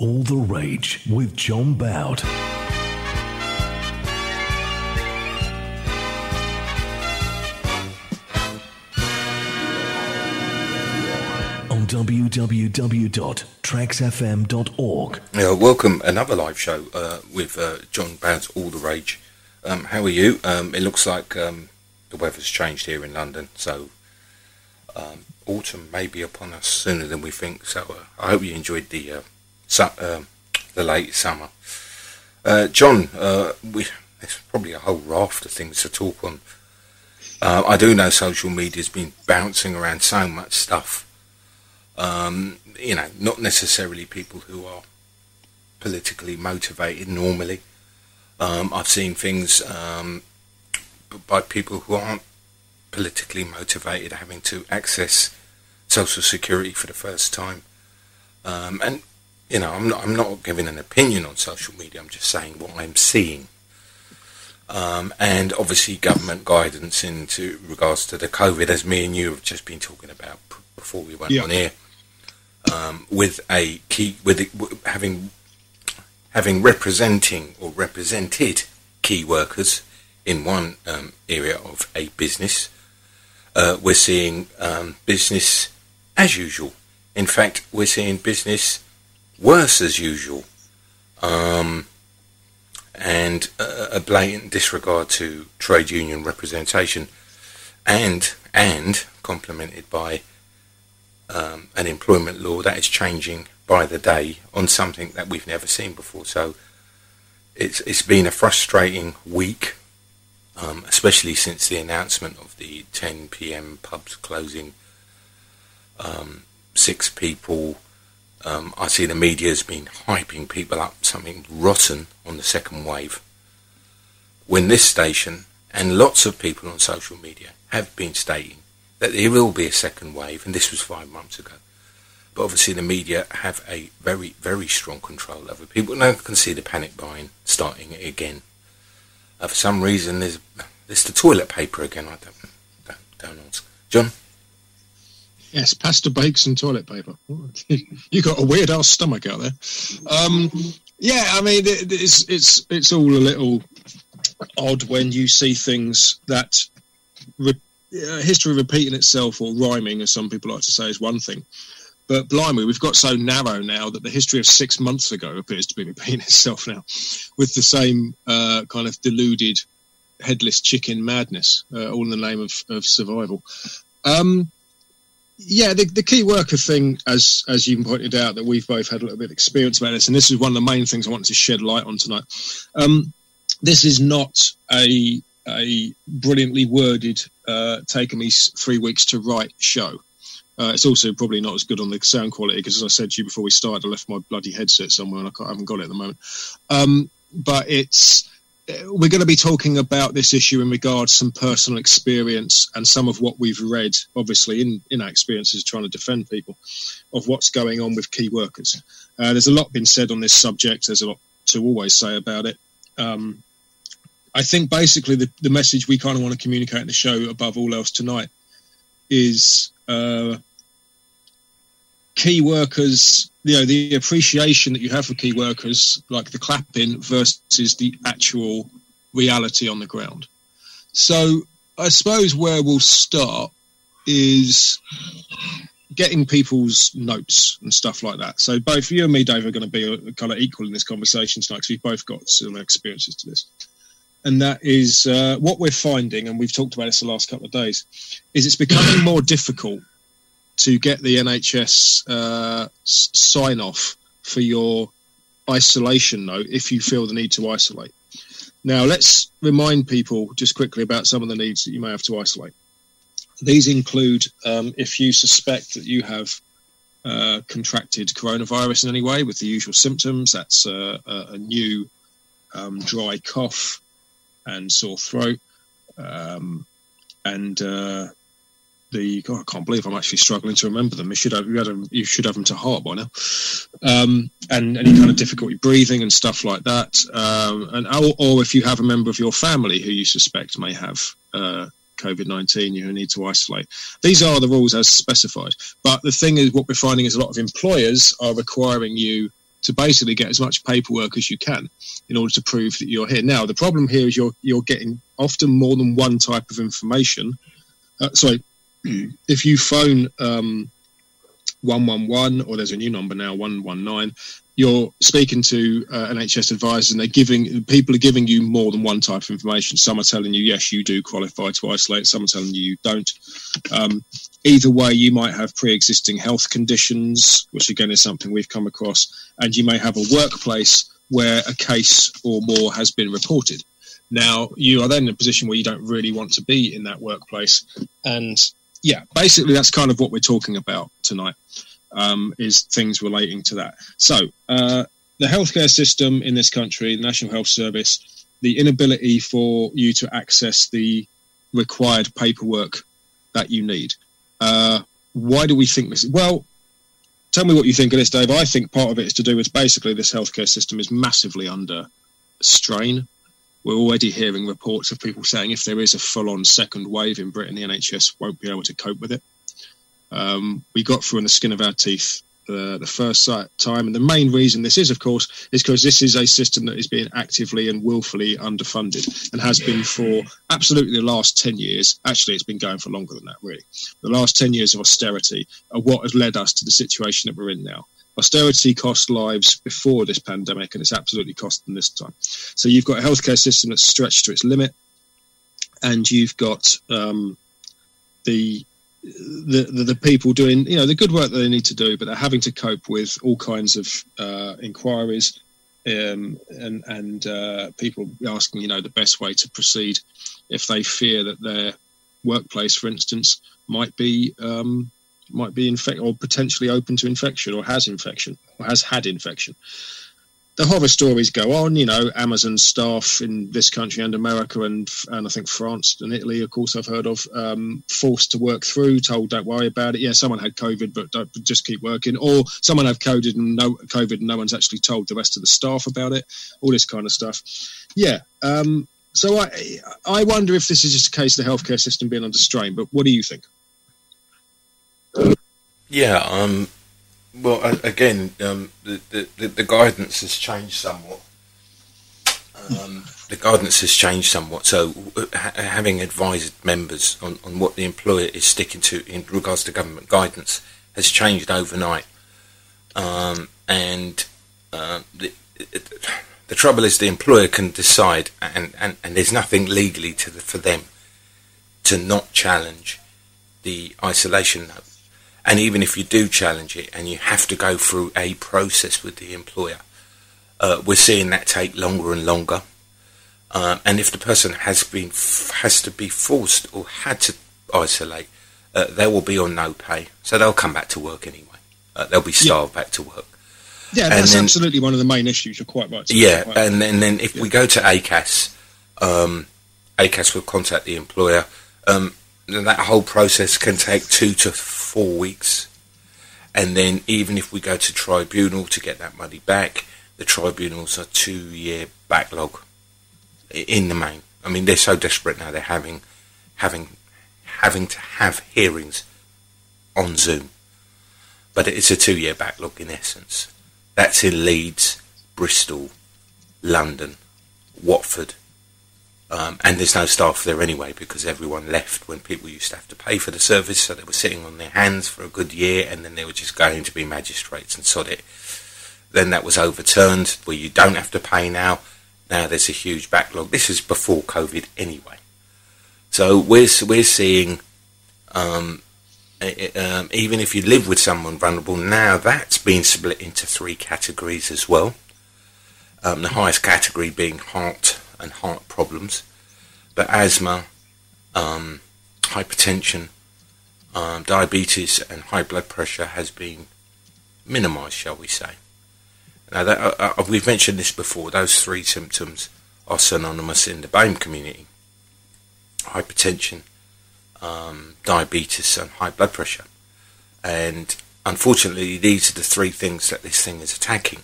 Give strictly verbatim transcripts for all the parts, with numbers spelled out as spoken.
All the Rage with John Bout. On w w w dot tracks f m dot org. Yeah, welcome, another live show uh, with uh, John Bout's All the Rage. Um, how are you? Um, it looks like um, the weather's changed here in London, so um, autumn may be upon us sooner than we think. So uh, I hope you enjoyed the uh, su- uh, the late summer. Uh, John, uh, we, there's probably a whole raft of things to talk on. Uh, I do know social media's been bouncing around so much stuff. Um, you know, not necessarily people who are politically motivated normally. Um, I've seen things um, by people who aren't politically motivated having to access social security for the first time. Um, and, you know, I'm not, I'm not giving an opinion on social media, I'm just saying what I'm seeing. Um, and obviously government guidance into regards to the COVID, as me and you have just been talking about before we went yeah. on here. Um, with a key, with it, having having representing or represented key workers in one um, area of a business, uh, we're seeing um, business as usual. In fact, we're seeing business worse as usual, um, and uh, a blatant disregard to trade union representation, and and complemented by Um, an employment law that is changing by the day on something that we've never seen before. So it's it's been a frustrating week, um, especially since the announcement of the ten p.m. pubs closing. Um, six people. Um, I see the media's been hyping people up something rotten on the second wave. When this station and lots of people on social media have been stating that there will be a second wave, and this was five months ago. But obviously the media have a very, very strong control over people. Now I can see the panic buying starting again. Uh, for some reason, there's there's the toilet paper again. I don't, don't, don't ask. John? Yes, pasta bakes and toilet paper. You got a weird ass stomach out there. Um, yeah, I mean, it, it's it's it's all a little odd when you see things that Re- Uh, history repeating itself, or rhyming, as some people like to say, is one thing. But blimey, we've got so narrow now that the history of six months ago appears to be repeating itself now, with the same uh, kind of deluded, headless chicken madness, uh, all in the name of, of survival. Um, yeah, the, the key worker thing, as as you pointed out, that we've both had a little bit of experience about this, and this is one of the main things I wanted to shed light on tonight. Um, this is not a a brilliantly worded, uh, taken me three weeks to write show. Uh, it's also probably not as good on the sound quality, because as I said to you before we started, I left my bloody headset somewhere and I, can't, I haven't got it at the moment. Um, but it's we're going to be talking about this issue in regards to some personal experience and some of what we've read, obviously, in, in our experiences trying to defend people, of what's going on with key workers. Uh, there's a lot been said on this subject. There's a lot to always say about it. Um, I think basically the, the message we kind of want to communicate in the show above all else tonight is uh, key workers, you know, the appreciation that you have for key workers, like the clapping, versus the actual reality on the ground. So I suppose where we'll start is getting people's notes and stuff like that. So both you and me, Dave, are going to be kind of equal in this conversation tonight, because we've both got some experiences to this. And that is uh, what we're finding, and we've talked about this the last couple of days, is it's becoming more difficult to get the N H S uh, s- sign-off for your isolation note if you feel the need to isolate. Now, let's remind people just quickly about some of the needs that you may have to isolate. These include um, if you suspect that you have uh, contracted coronavirus in any way with the usual symptoms. That's uh, a, a new um, dry cough and sore throat, um, and uh, the God, I can't believe I'm actually struggling to remember them. You should have you, had them, you should have them to heart by now. Um, and any kind of difficulty breathing and stuff like that. Um, and or, or if you have a member of your family who you suspect may have uh, COVID nineteen, you need to isolate. These are the rules as specified. But the thing is, what we're finding is a lot of employers are requiring you to basically get as much paperwork as you can in order to prove that you're here. Now, the problem here is you're you're getting often more than one type of information. Uh, sorry, if you phone um, one one one, or there's a new number now, one one nine, you're speaking to uh, N H S advisors, and they're giving people are giving you more than one type of information. Some are telling you yes, you do qualify to isolate. Some are telling you you don't. Um, either way, you might have pre-existing health conditions, which again is something we've come across, and you may have a workplace where a case or more has been reported. Now, you are then in a position where you don't really want to be in that workplace. And yeah, basically that's kind of what we're talking about tonight, um, is things relating to that. So uh, the healthcare system in this country, the National Health Service, the inability for you to access the required paperwork that you need. Uh, why do we think this? Well, tell me what you think of this, Dave. I think part of it is to do with basically this healthcare system is massively under strain. We're already hearing reports of people saying if there is a full-on second wave in Britain, the N H S won't be able to cope with it. Um, we got through in the skin of our teeth uh, the first time. And the main reason this is, of course, is because this is a system that is being actively and willfully underfunded and has been for absolutely the last ten years. Actually, it's been going for longer than that, really. The last ten years of austerity are what has led us to the situation that we're in now. Austerity cost lives before this pandemic, and it's absolutely cost them this time. So you've got a healthcare system that's stretched to its limit, and you've got um, the, the the the people doing, you know, the good work that they need to do, but they're having to cope with all kinds of uh, inquiries um, and and uh, people asking, you know, the best way to proceed if they fear that their workplace, for instance, might be. Um, might be infected or potentially open to infection or has infection or has had infection. The horror stories go on, you know, Amazon staff in this country and America and and I think France and Italy, of course, I've heard of, um, forced to work through, told don't worry about it. Yeah, someone had COVID, but don't, just keep working. Or someone had COVID and no COVID and no one's actually told the rest of the staff about it. All this kind of stuff. Yeah. Um, so I I wonder if this is just a case of the healthcare system being under strain. But what do you think? Yeah, um, well, again, um, the, the, the guidance has changed somewhat. Um, the guidance has changed somewhat, so ha- having advised members on, on what the employer is sticking to in regards to government guidance has changed overnight. Um, and uh, the, it, the trouble is the employer can decide, and, and, and there's nothing legally to the, for them to not challenge the isolation note. And even if you do challenge it and you have to go through a process with the employer, uh, we're seeing that take longer and longer. Um, and if the person has been has to be forced or had to isolate, uh, they will be on no pay. So they'll come back to work anyway. Uh, they'll be starved yeah. back to work. Yeah, that's then, absolutely one of the main issues. You're quite right. Yeah, right. and then, then if yeah. we go to A C A S, um, A C A S will contact the employer. Um, that whole process can take two to four weeks. And then even if we go to tribunal to get that money back, the tribunals are two-year backlog in the main. I mean, they're so desperate now, they're having having having to have hearings on Zoom. But it's a two-year backlog in essence. That's in Leeds, Bristol, London, Watford. Um, and there's no staff there anyway because everyone left when people used to have to pay for the service, so they were sitting on their hands for a good year and then they were just going to be magistrates and sod it. Then that was overturned where you don't have to pay now. Now there's a huge backlog. This is before COVID anyway. So we're, we're seeing, um, it, um, even if you live with someone vulnerable, now that's been split into three categories as well. Um, the highest category being heart and heart problems, but asthma, um, hypertension, um, diabetes and high blood pressure has been minimised, shall we say. Now, that, uh, uh, we've mentioned this before, those three symptoms are synonymous in the BAME community. Hypertension, um, diabetes and high blood pressure. And unfortunately, these are the three things that this thing is attacking.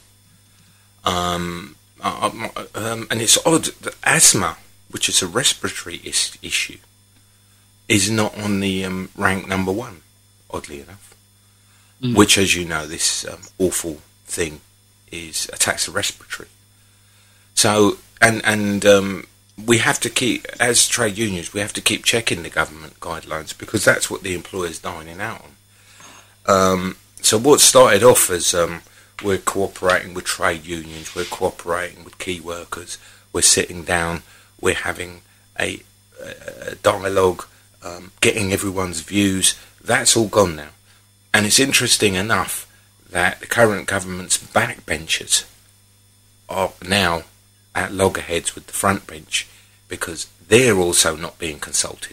Um, Uh, um, and it's odd that asthma, which is a respiratory is- issue, is not on the um, rank number one, oddly enough. Mm. Which, as you know, this um, awful thing is attacks the respiratory. So, and and um, we have to keep, as trade unions, we have to keep checking the government guidelines because that's what the employer's dining out on. Um, so what started off as um, we're cooperating with trade unions, we're cooperating with key workers, we're sitting down, we're having a, a dialogue, um, getting everyone's views, that's all gone now. And it's interesting enough that the current government's backbenchers are now at loggerheads with the front bench because they're also not being consulted,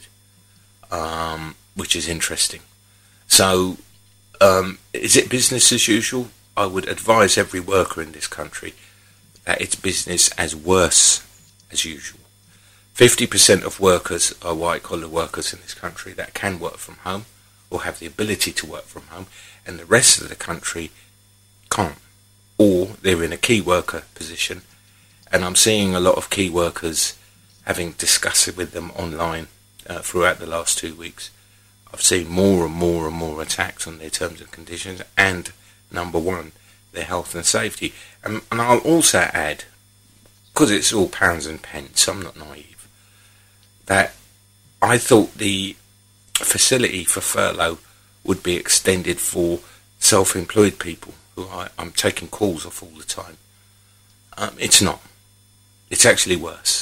um, which is interesting. So, um, is it business as usual? I would advise every worker in this country that it's business as worse as usual. fifty percent of workers are white-collar workers in this country that can work from home or have the ability to work from home, and the rest of the country can't, or they're in a key worker position. And I'm seeing a lot of key workers, having discussed it with them online uh, throughout the last two weeks. I've seen more and more and more attacks on their terms and conditions and, number one, their health and safety. And, and I'll also add, because it's all pounds and pence, I'm not naive, that I thought the facility for furlough would be extended for self-employed people who I, I'm taking calls off all the time. Um, it's not. It's actually worse.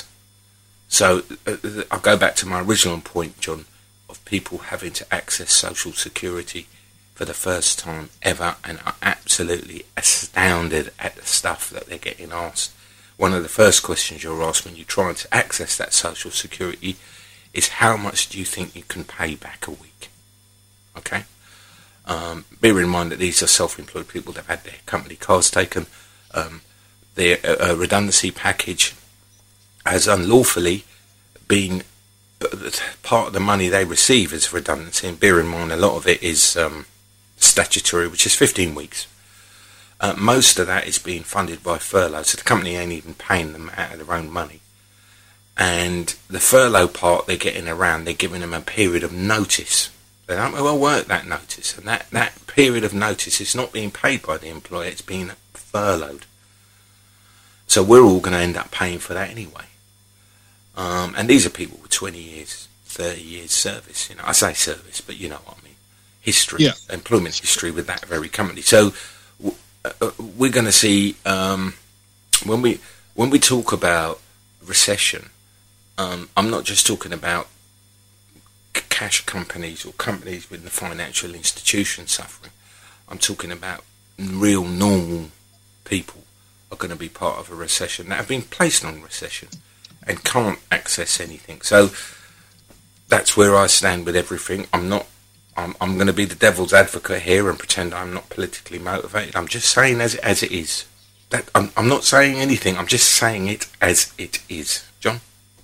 So uh, I'll go back to my original point, John, of people having to access social security for the first time ever and are absolutely astounded at the stuff that they're getting asked. One of the first questions you're asked when you're trying to access that social security is how much do you think you can pay back a week? Okay? Um, bear in mind that these are self-employed people that have had their company cars taken. Um, their uh, redundancy package has unlawfully been part of the money they receive as redundancy, and bear in mind a lot of it is um, statutory, which is fifteen weeks. Uh, most of that is being funded by furlough, so the company ain't even paying them out of their own money. And the furlough part they're getting around, they're giving them a period of notice. They don't well work that notice, and that, that period of notice is not being paid by the employer, it's being furloughed. So we're all going to end up paying for that anyway. Um, and these are people with twenty years, thirty years service. You know, I say service, but you know what I mean. History, yeah. Employment history with that very company. So uh, we're going to see um, when we when we talk about recession. Um, I'm not just talking about c- cash companies or companies with the financial institution suffering. I'm talking about real normal people are going to be part of a recession that have been placed on recession and can't access anything. So that's where I stand with everything. I'm not. I'm, I'm going to be the devil's advocate here and pretend I'm not politically motivated. I'm just saying as as it is. That I'm, I'm not saying anything. I'm just saying it as it is. John.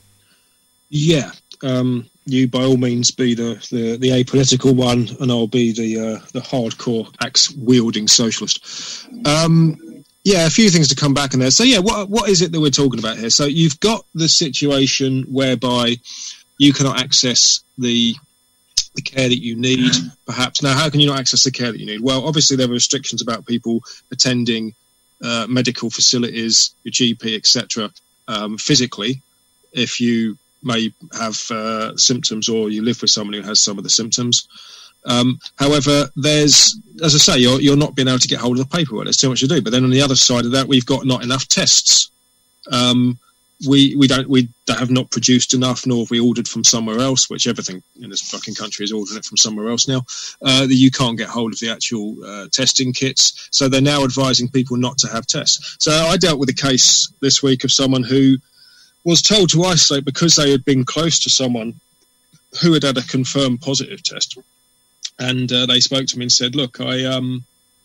Yeah. Um, you by all means be the, the, the apolitical one, and I'll be the uh, the hardcore axe wielding socialist. Um, Yeah, a few things to come back in there. So, yeah, what what is it that we're talking about here? So you've got the situation whereby you cannot access the the care that you need, perhaps. Now, how can you not access the care that you need? Well, obviously there are restrictions about people attending uh, medical facilities, your G P, et cetera, um, physically, if you may have uh, symptoms or you live with someone who has some of the symptoms. Um, however, there's, as I say, you're, you're not being able to get hold of the paperwork. There's too much to do. But then on the other side of that, we've got not enough tests. Um, we we don't we have not produced enough, nor have we ordered from somewhere else. Which everything in this fucking country is ordering it from somewhere else now. Uh, that you can't get hold of the actual uh, testing kits. So they're now advising people not to have tests. So I dealt with a case this week of someone who was told to isolate because they had been close to someone who had had a confirmed positive test. And uh, they spoke to me and said, look, I um,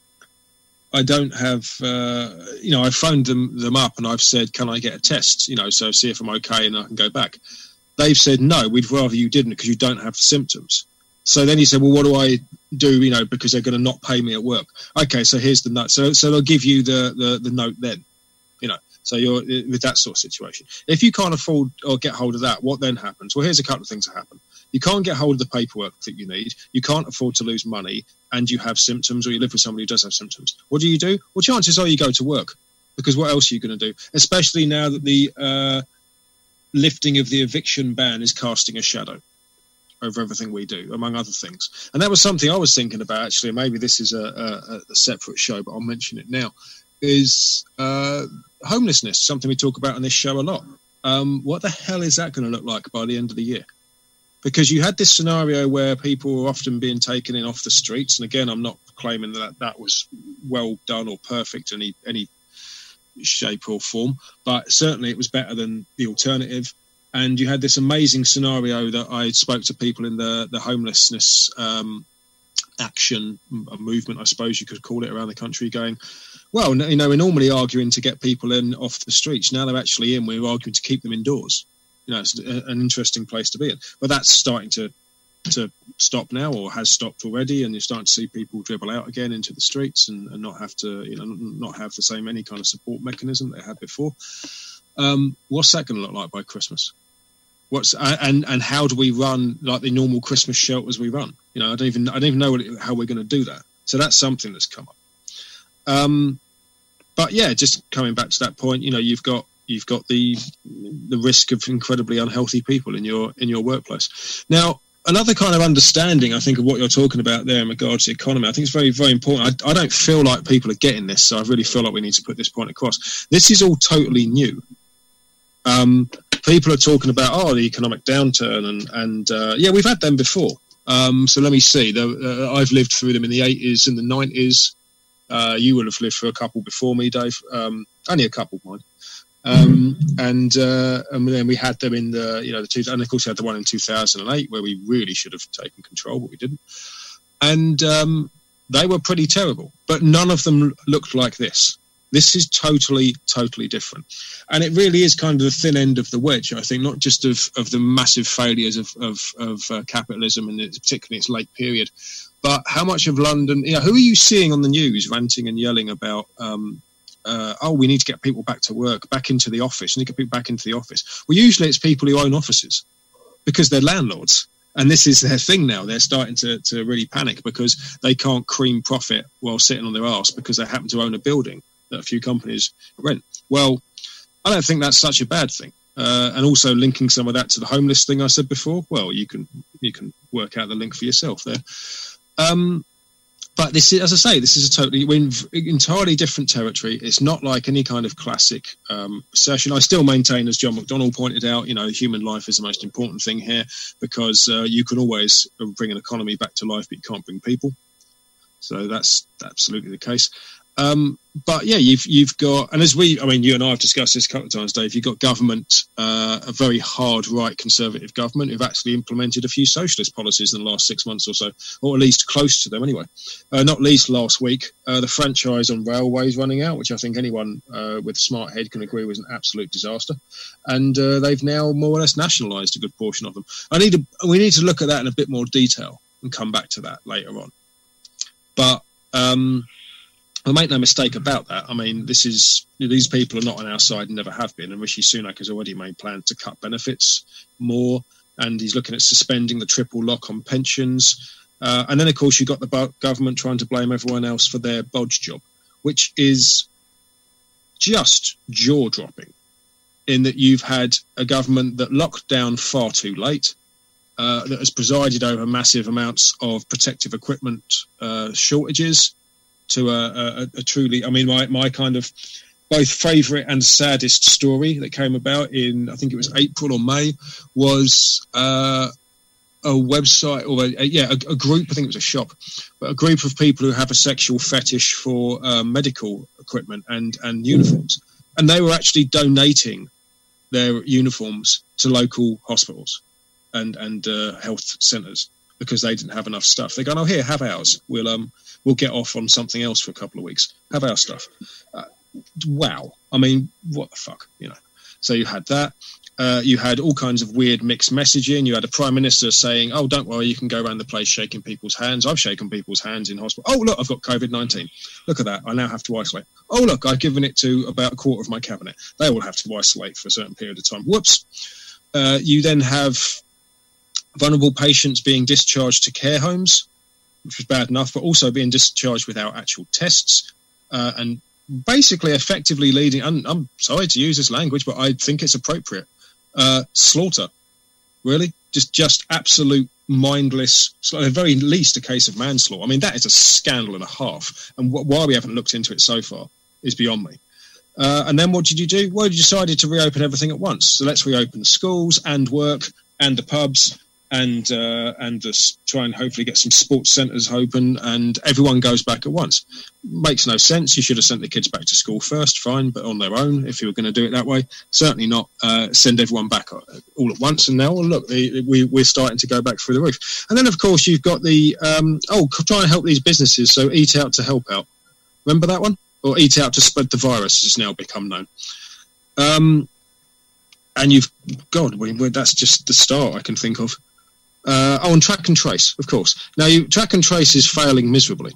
I don't have, uh, you know, I phoned them, them up and I've said, can I get a test, you know, so see if I'm okay and I can go back. They've said, no, we'd rather you didn't because you don't have the symptoms. So then he said, well, what do I do, you know, because they're going to not pay me at work. Okay, so here's the note. So, so they'll give you the, the, the note then, you know. So you're with that sort of situation. If you can't afford or get hold of that, what then happens? Well, here's a couple of things that happen. you can't get hold of the paperwork that you need, you can't afford to lose money, and you have symptoms, or you live with somebody who does have symptoms. What do you do? Well, chances are you go to work, because what else are you going to do? Especially now that the uh, lifting of the eviction ban is casting a shadow over everything we do, among other things. And that was something I was thinking about, actually. Maybe this is a, a, a separate show, but I'll mention it now, is uh, homelessness, something we talk about on this show a lot. Um, what the hell is that going to look like by the end of the year? Because you had this scenario where people were often being taken in off the streets. And again, I'm not claiming that that was well done or perfect in any, any shape or form, but certainly it was better than the alternative. And you had this amazing scenario that I spoke to people in the, the homelessness um, action movement, I suppose you could call it, around the country, going, well, you know, we're normally arguing to get people in off the streets. Now they're actually in, we're arguing to keep them indoors. You know, it's an interesting place to be in. But that's starting to to stop now, or has stopped already, and you're starting to see people dribble out again into the streets and, and not have to, you know, not have the same any kind of support mechanism they had before. Um, what's that going to look like by Christmas? What's and and how do we run like the normal Christmas shelters we run? You know, I don't even I don't even know what it, how we're going to do that. So that's something that's come up. Um, but yeah, just coming back to that point, you know, you've got you've got the the risk of incredibly unhealthy people in your in your workplace. Now, another kind of understanding, I think, of what you're talking about there in regards to the economy, I think it's very, very important. I, I don't feel like people are getting this, so I really feel like we need to put this point across. This is all totally new. Um, people are talking about, oh, the economic downturn, and, and uh, yeah, we've had them before. Um, so let me see. The, uh, I've lived through them in the eighties and the nineties. Uh, you will have lived through a couple before me, Dave. Um, only a couple, mind. Um, and, uh, and then we had them in the, you know, the two, and of course we had the one in two thousand eight where we really should have taken control, but we didn't. And um, they were pretty terrible, but none of them looked like this. This is totally, totally different. And it really is kind of the thin end of the wedge, I think, not just of, of the massive failures of, of, of uh, capitalism, and it's, particularly its late period, but how much of London, you know, who are you seeing on the news ranting and yelling about, um, uh, oh, we need to get people back to work, back into the office, we need to get people back into the office. Well, usually it's people who own offices because they're landlords. And this is their thing now. They're starting to, to really panic because they can't cream profit while sitting on their arse because they happen to own a building that a few companies rent. Well, I don't think that's such a bad thing. Uh, and also linking some of that to the homeless thing I said before, well, you can you can work out the link for yourself there. Um, but this is, as I say, this is a totally we're in entirely different territory. It's not like any kind of classic um, assertion. I still maintain, as John McDonnell pointed out, you know, human life is the most important thing here, because uh, you can always bring an economy back to life, but you can't bring people. So that's absolutely the case. Um, but yeah, you've you've got, and as we, I mean, you and I have discussed this a couple of times, Dave. You've got government, uh, a very hard right conservative government who've actually implemented a few socialist policies in the last six months or so, or at least close to them anyway. Uh, not least last week, uh, the franchise on railways running out, which I think anyone uh, with a smart head can agree was an absolute disaster. And uh, they've now more or less nationalised a good portion of them. I need to, we need to look at that in a bit more detail and come back to that later on. But um, Well, make no mistake about that. I mean, this is these people are not on our side and never have been. And Rishi Sunak has already made plans to cut benefits more, and he's looking at suspending the triple lock on pensions. Uh, and then, of course, you've got the government trying to blame everyone else for their bodge job, which is just jaw-dropping, in that you've had a government that locked down far too late, uh, that has presided over massive amounts of protective equipment uh, shortages, to a, a, a truly, I mean, my, my kind of both favourite and saddest story that came about in, I think it was April or May, was uh, a website, or a, a, yeah, a, a group, I think it was a shop, but a group of people who have a sexual fetish for uh, medical equipment and, and uniforms. And they were actually donating their uniforms to local hospitals and, and uh, health centres because they didn't have enough stuff. They're going, oh, here, have ours. We'll um we'll get off on something else for a couple of weeks. Have our stuff. Uh, wow. I mean, what the fuck, you know? So you had that. Uh, you had all kinds of weird mixed messaging. You had a prime minister saying, oh, don't worry, you can go around the place shaking people's hands. I've shaken people's hands in hospital. Oh, look, I've got COVID nineteen. Look at that. I now have to isolate. Oh, look, I've given it to about a quarter of my cabinet. They will have to isolate for a certain period of time. Whoops. Uh, you then have vulnerable patients being discharged to care homes, which was bad enough, but also being discharged without actual tests, uh, and basically effectively leading, I'm, I'm sorry to use this language, but I think it's appropriate, uh, slaughter. Really? Just just absolute mindless, at the very least a case of manslaughter. I mean, that is a scandal and a half, and wh- why we haven't looked into it so far is beyond me. Uh, and then what did you do? Well, you decided to reopen everything at once. So let's reopen the schools and work and the pubs and uh, and just try and hopefully get some sports centres open, and everyone goes back at once. Makes no sense. You should have sent the kids back to school first, fine, but on their own if you were going to do it that way. Certainly not uh, send everyone back all at once. And now, well, look, the, we, we're starting to go back through the roof. And then, of course, you've got the, um, oh, try and help these businesses, so eat out to help out. Remember that one? Or eat out to spread the virus, as it's now become known. Um, and you've, God, we, we, that's just the start I can think of. Uh, oh, and track and trace, of course. Now, you, track and trace is failing miserably.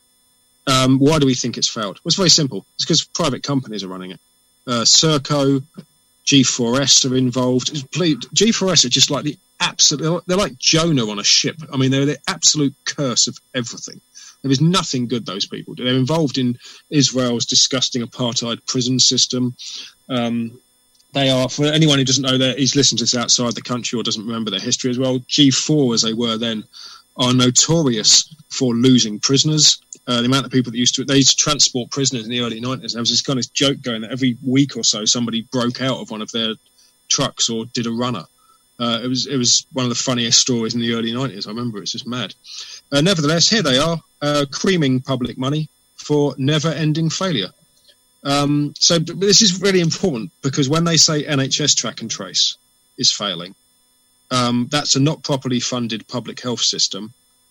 Um, why do we think it's failed? Well, it's very simple. It's because private companies are running it. Uh, Serco, G four S are involved. G four S are just like the absolute, they're like Jonah on a ship. I mean, they're the absolute curse of everything. There is nothing good those people do. They're involved in Israel's disgusting apartheid prison system. Um, They are, for anyone who doesn't know that, he's listened to this outside the country or doesn't remember their history as well, G four, as they were then, are notorious for losing prisoners. Uh, the amount of people that used to, they used to transport prisoners in the early nineties. There was this kind of joke going that every week or so somebody broke out of one of their trucks or did a runner. Uh, it was it was one of the funniest stories in the early nineties. I remember. It's just mad. Uh, nevertheless, here they are, uh, creaming public money for never-ending failure. Um, so this is really important, because when they say N H S track and trace is failing, um, that's a not properly funded public health system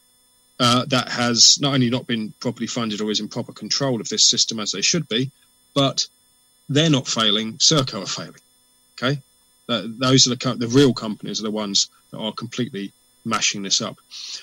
uh, that has not only not been properly funded or is in proper control of this system as they should be, but they're not failing, Serco are failing. Okay, uh, those are the co- the real companies are the ones that are completely mashing this up.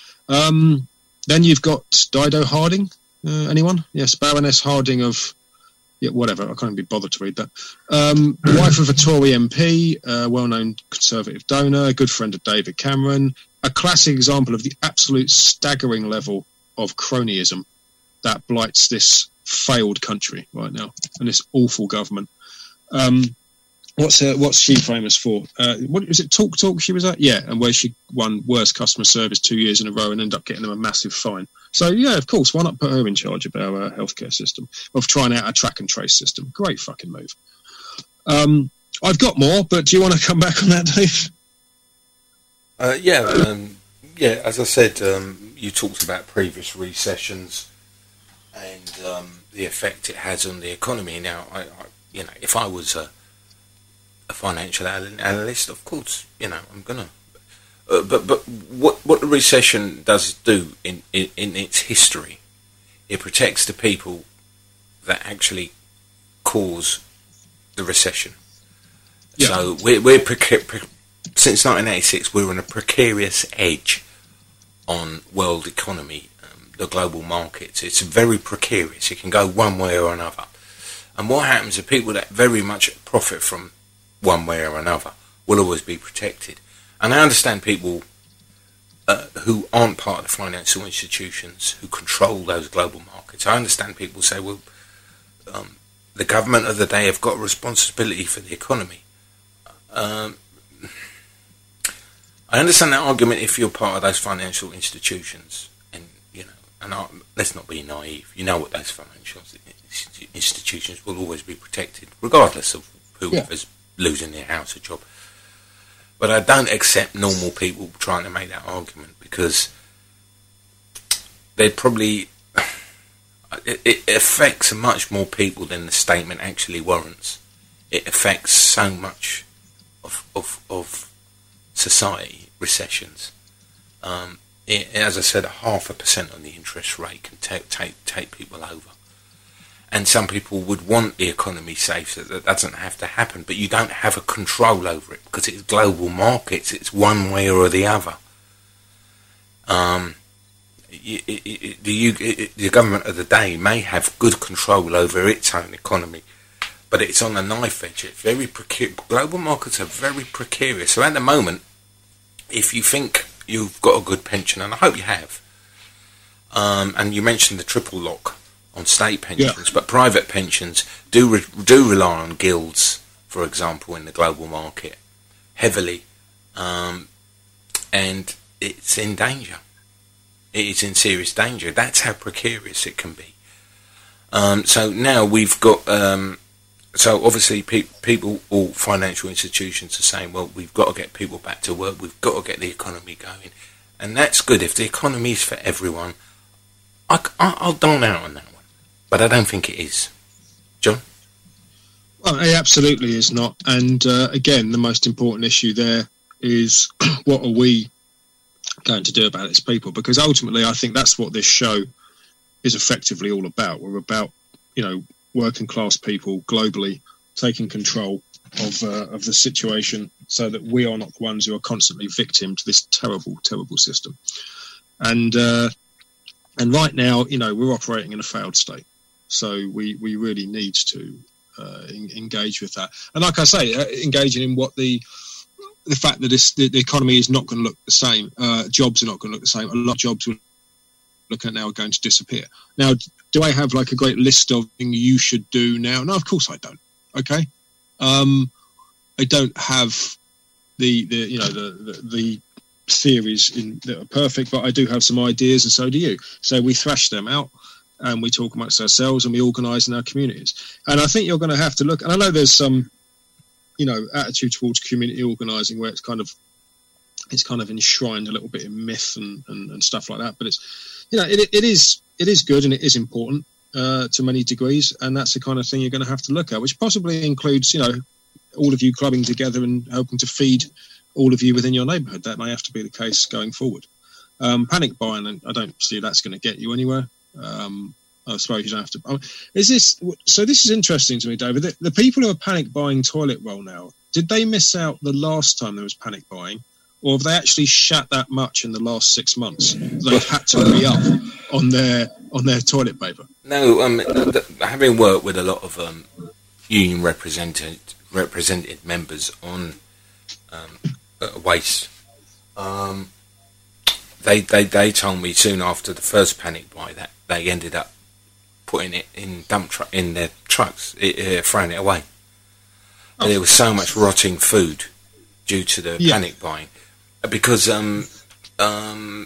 Um, then you've got Dido Harding. Uh, anyone? Yes, Baroness Harding of. Yeah, whatever. I can't even be bothered to read that. Um, wife of a Tory M P, uh, well-known Conservative donor, a good friend of David Cameron, a classic example of the absolute staggering level of cronyism that blights this failed country right now and this awful government. Um, what's her, what's she famous for? Uh, what was it? Talk Talk she was at? Yeah, and where she won worst customer service two years in a row and ended up getting them a massive fine. So, yeah, of course, why not put her in charge of our uh, healthcare system, of trying out a track and trace system? Great fucking move. Um, I've got more, but do you want to come back on that, Dave? Uh, yeah, um, yeah. As I said, um, you talked about previous recessions and um, the effect it has on the economy. Now, I, I, you know, if I was a, a financial analyst, of course, you know, I'm gonna. Uh, but but what what the recession does do in, in, in its history, it protects the people that actually cause the recession. Yeah. So we're we're preca- pre- since nineteen eighty-six we're on a precarious edge on world economy, um, the global markets. It's very precarious. It can go one way or another. And what happens is people that very much profit from one way or another will always be protected. And I understand people uh, who aren't part of the financial institutions who control those global markets. I understand people say, well, um, the government of the day have got a responsibility for the economy. Um, I understand that argument if you're part of those financial institutions. And, you know, and I, let's not be naive. You know what those financial institutions will always be protected, regardless of whoever's yeah. losing their house or job. But I don't accept normal people trying to make that argument, because they'd probably it, it affects much more people than the statement actually warrants. It affects so much of of, of society. Recessions, um, it, as I said, a half a percent on the interest rate can take take take people over. And some people would want the economy safe so that doesn't have to happen, but you don't have a control over it because it's global markets. It's one way or the other. Um, it, it, it, the, it, the government of the day may have good control over its own economy, but it's on a knife edge. It's very precar- global markets are very precarious. So at the moment, if you think you've got a good pension, and I hope you have. Um, and you mentioned the triple lock on state pensions, yeah. but private pensions do re- do rely on guilds, for example, in the global market, heavily, um, and it's in danger. It is in serious danger. That's how precarious it can be. Um, so now we've got... Um, so obviously pe- people, all financial institutions are saying, well, we've got to get people back to work. We've got to get the economy going. And that's good. If the economy is for everyone, I, I, I'll dine out on that one. But I don't think it is. John? Well, it absolutely is not. And uh, again, the most important issue there is what are we going to do about it as people? Because ultimately, I think that's what this show is effectively all about. We're about, you know, working class people globally taking control of uh, of the situation so that we are not the ones who are constantly victim to this terrible, terrible system. And uh, and right now, you know, we're operating in a failed state. So we, we really need to uh, in, engage with that. And like I say, uh, engaging in what the the fact that this, the, the economy is not going to look the same. Uh, jobs are not going to look the same. A lot of jobs we're looking at now are going to disappear. Now, do I have like a great list of things you should do now? No, of course I don't. Okay. Um, I don't have the, the you know, the, the, the theories in, that are perfect, but I do have some ideas, and so do you. So we thrash them out and we talk amongst ourselves and we organise in our communities. And I think you're going to have to look, and I know there's some, you know, attitude towards community organising where it's kind of, it's kind of enshrined a little bit in myth and, and, and stuff like that. But it's, you know, it, it is, it is good and it is important uh, to many degrees. And that's the kind of thing you're going to have to look at, which possibly includes, you know, all of you clubbing together and hoping to feed all of you within your neighbourhood. That may have to be the case going forward. Um, panic buying, I don't see that's going to get you anywhere. Um, I suppose you don't have to. Oh, is this so? This is interesting to me, David. The, the people who are panic buying toilet roll now, did they miss out the last time there was panic buying, or have they actually shat that much in the last six months? They've had to re up on their on their toilet paper. No, um, the, having worked with a lot of um, union represented represented members on um, uh, waste, um, they they they told me soon after the first panic buy that they ended up putting it in dump truck in their trucks, it, uh, throwing it away. Oh. And there was so much rotting food due to the yeah. panic buying, because um, um,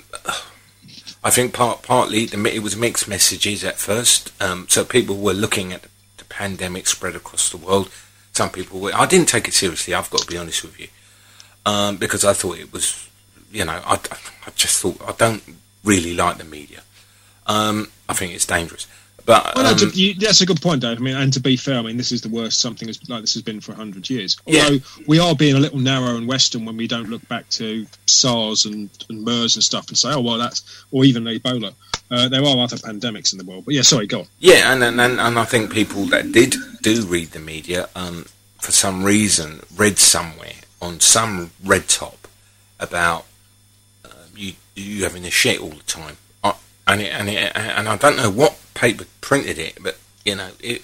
I think part partly the, it was mixed messages at first. Um, so people were looking at the pandemic spread across the world. Some people were. I didn't take it seriously. I've got to be honest with you, um, because I thought it was, you know, I, I just thought I don't really like the media. Um, I think it's dangerous. But well, um, no, to, you, that's a good point, Dave. I mean, and to be fair, I mean, this is the worst something as, like this has been for a hundred years. Although yeah. we are being a little narrow and Western when we don't look back to SARS and, and MERS and stuff and say, oh well, that's, or even Ebola. Uh, there are other pandemics in the world, but yeah, sorry, go on. Yeah, and and and I think people that did do read the media, um, for some reason, read somewhere on some red top about uh, you you having a shit all the time. And it, and it, and I don't know what paper printed it, but you know it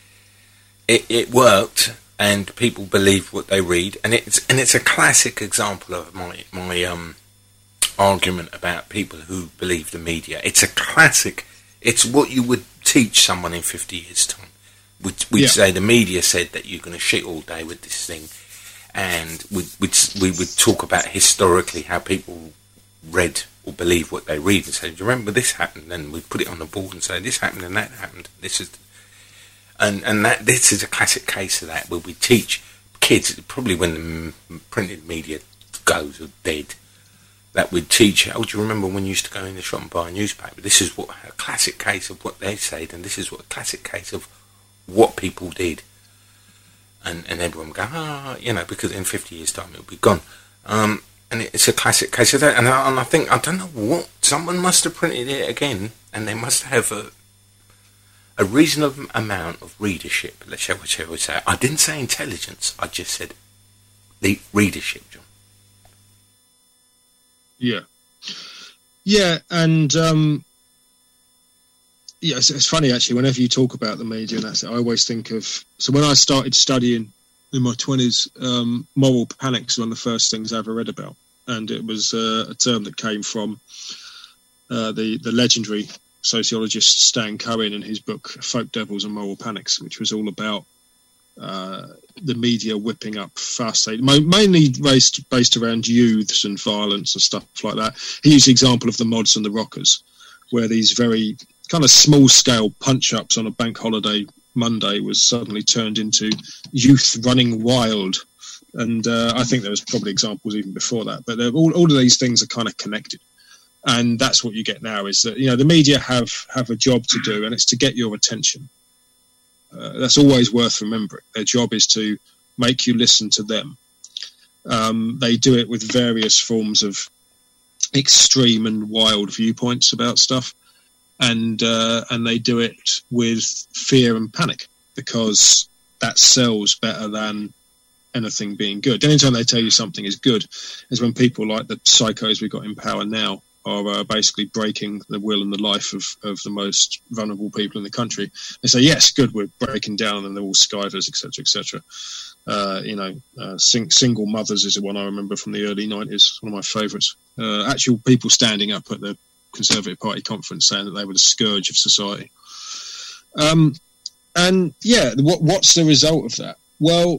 it it worked, and people believe what they read, and it's and it's a classic example of my my um argument about people who believe the media. It's a classic. It's what you would teach someone in fifty years' time. We'd, we'd yeah. say the media said that you're going to shit all day with this thing, and we'd, we'd we would talk about historically how people read or believe what they read and say, do you remember this happened? And we put it on the board and say this happened and that happened. This is, and and that this is a classic case of that, where we teach kids, probably when the printed media goes or dead, that we'd teach. Oh, do you remember when you used to go in the shop and buy a newspaper? This is what a classic case of what they said, and this is what a classic case of what people did. And and everyone would go, ah, you know, because in fifty years' time it'll be gone. Um, And it's a classic case of that, and I, and I think, I don't know what, someone must have printed it again, and they must have a a reasonable amount of readership, let's shall we, shall we say. I didn't say intelligence, I just said the readership, John. Yeah. Yeah, and, um, yeah, it's, it's funny, actually, whenever you talk about the media, and that's it, I always think of, so when I started studying in my twenties, um, moral panics were one of the first things I ever read about. and it was uh, a term that came from uh, the the legendary sociologist Stan Cohen in his book Folk Devils and Moral Panics, which was all about uh, the media whipping up fast, mainly based based around youths and violence and stuff like that. He used the example of the Mods and the Rockers, where these very kind of small scale punch ups on a bank holiday Monday was suddenly turned into youth running wild. And uh, I think there was probably examples even before that, but all, all of these things are kind of connected. And that's what you get now, is that, you know, the media have, have a job to do, and it's to get your attention. Uh, that's always worth remembering. Their job is to make you listen to them. Um, they do it with various forms of extreme and wild viewpoints about stuff. And uh, and they do it with fear and panic, because that sells better than anything being good. Anytime they tell you something is good is when people like the psychos we got in power now are uh, basically breaking the will and the life of, of the most vulnerable people in the country. They say, yes, good, we're breaking down, and they're all skivers, et cetera, et cetera. Uh, you know, uh, sing, single mothers is the one I remember from the early nineties, one of my favourites. Uh, actual people standing up at the Conservative Party conference saying that they were the scourge of society. Um, and, yeah, what, what's the result of that? Well,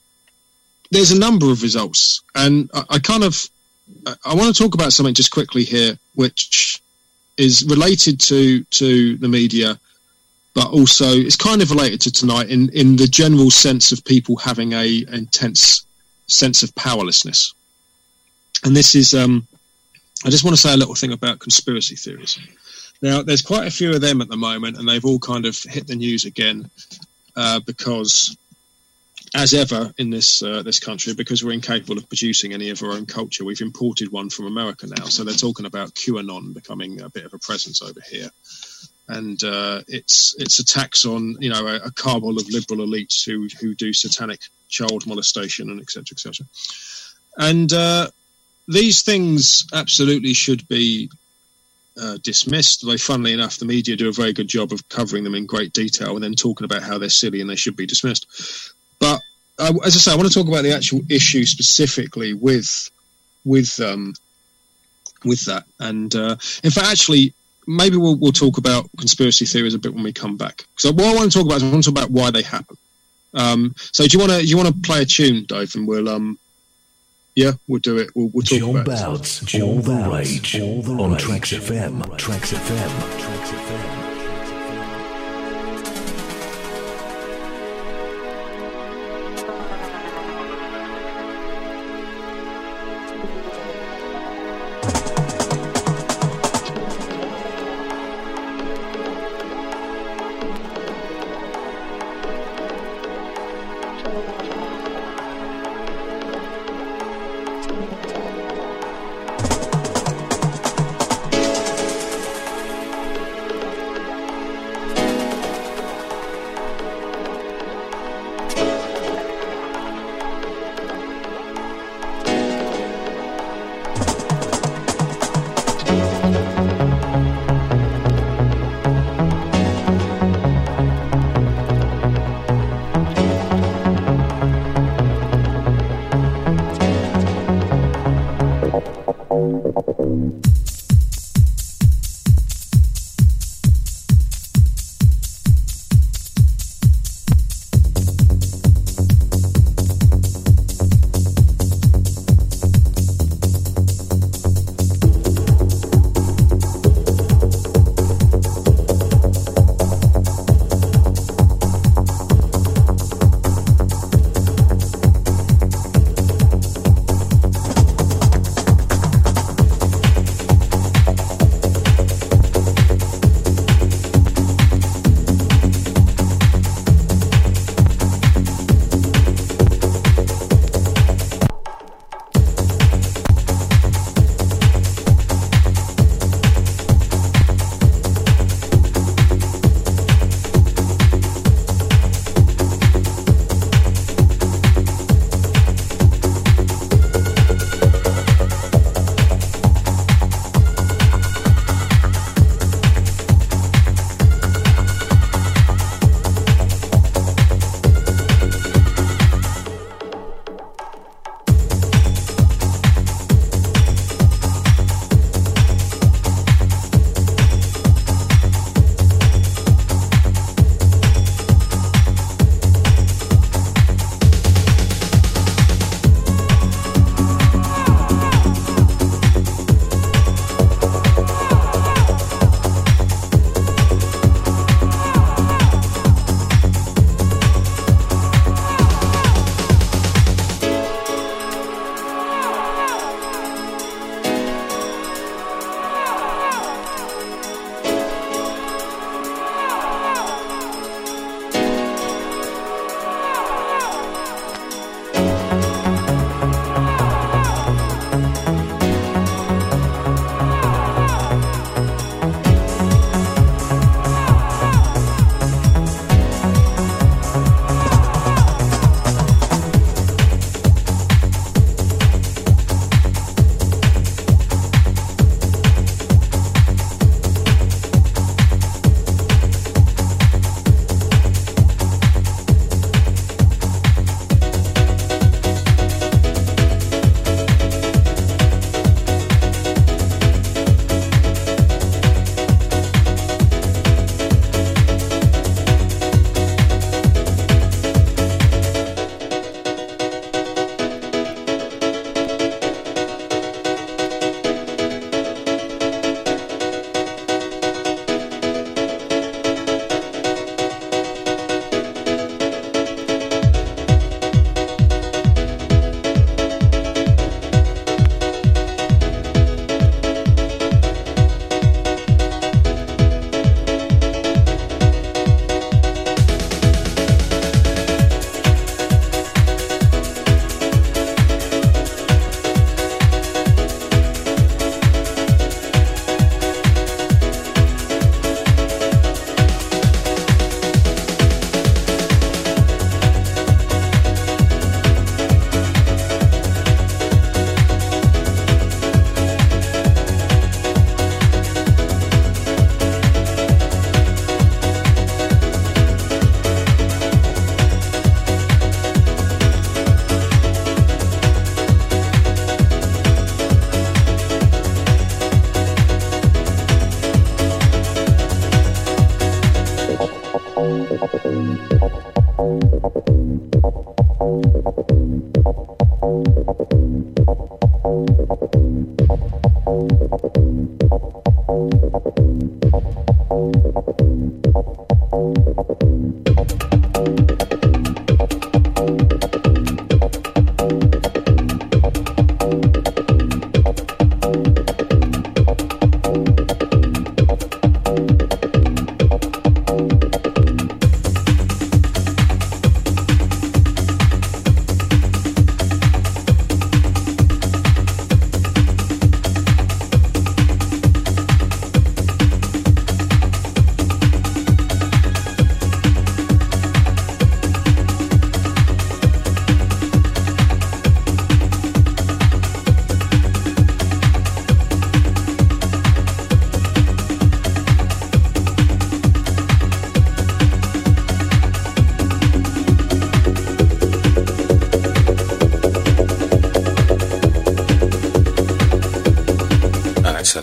there's a number of results, and I, I kind of I want to talk about something just quickly here, which is related to to the media, but also it's kind of related to tonight in, in the general sense of people having a intense sense of powerlessness. And this is, um, I just want to say a little thing about conspiracy theories. Now, there's quite a few of them at the moment, and they've all kind of hit the news again uh, because, as ever in this uh, this country, because we're incapable of producing any of our own culture, we've imported one from America now. So they're talking about QAnon becoming a bit of a presence over here, and uh, it's it's attacks on, you know, a, a cabal of liberal elites who who do satanic child molestation and et cetera, et cetera. And uh, these things absolutely should be uh, dismissed. Though, funnily enough, the media do a very good job of covering them in great detail and then talking about how they're silly and they should be dismissed. But uh, as I say, I want to talk about the actual issue specifically with with um, with that. And uh, in fact, actually, maybe we'll we'll talk about conspiracy theories a bit when we come back. So what I want to talk about is I want to talk about why they happen. Um, so do you want to do you want to play a tune, Dave, and we'll um yeah we'll do it. We'll, we'll talk John about Bouts, it. All the rage, all the on Tracks F M. Tracks F M. Tracks F M.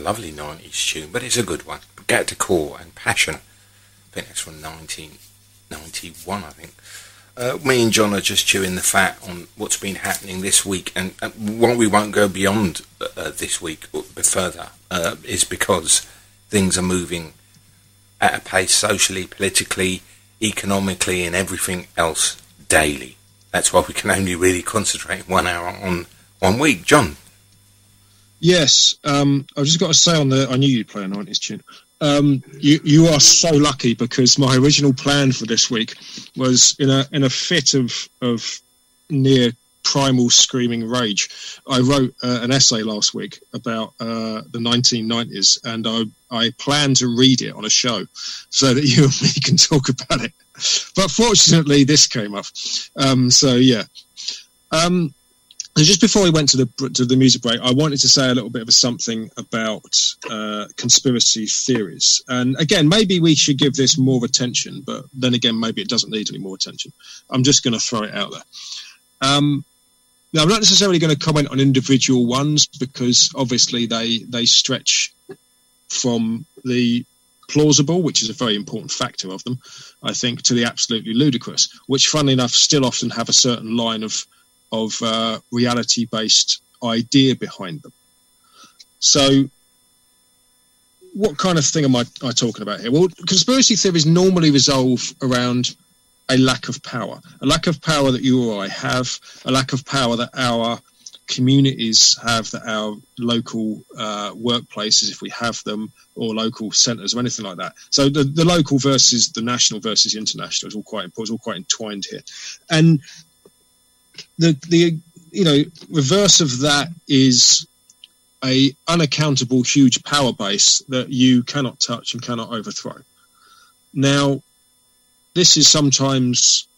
lovely nineties tune, but it's a good one. Get to Core and Passion. I think that's from nineteen ninety-one, I think. Uh, me and John are just chewing the fat on what's been happening this week, and, and why we won't go beyond uh, this week or further uh, is because things are moving at a pace socially, politically, economically, and everything else daily. That's why we can only really concentrate one hour on one week. John? Yes, um, I've just got to say on the, I knew you'd play a nineties tune. Um, you, you are so lucky, because my original plan for this week was in a in a fit of of near primal screaming rage. I wrote uh, an essay last week about uh, the nineteen nineties, and I I plan to read it on a show so that you and me can talk about it. But fortunately, this came up. Um, so yeah. Um, So just before we went to the to the music break, I wanted to say a little bit of a something about uh, conspiracy theories. And again, maybe we should give this more attention, but then again, maybe it doesn't need any more attention. I'm just going to throw it out there. Um, now, I'm not necessarily going to comment on individual ones, because obviously they they stretch from the plausible, which is a very important factor of them, I think, to the absolutely ludicrous, which, funnily enough, still often have a certain line of of uh, reality-based idea behind them. So what kind of thing am I, I talking about here? Well, conspiracy theories normally resolve around a lack of power, a lack of power that you or I have, a lack of power that our communities have, that our local uh, workplaces, if we have them, or local centres or anything like that. So the, the local versus the national versus international is all quite important, all quite entwined here. And The, the you know reverse of that is a unaccountable huge power base that you cannot touch and cannot overthrow. Now, this is sometimes,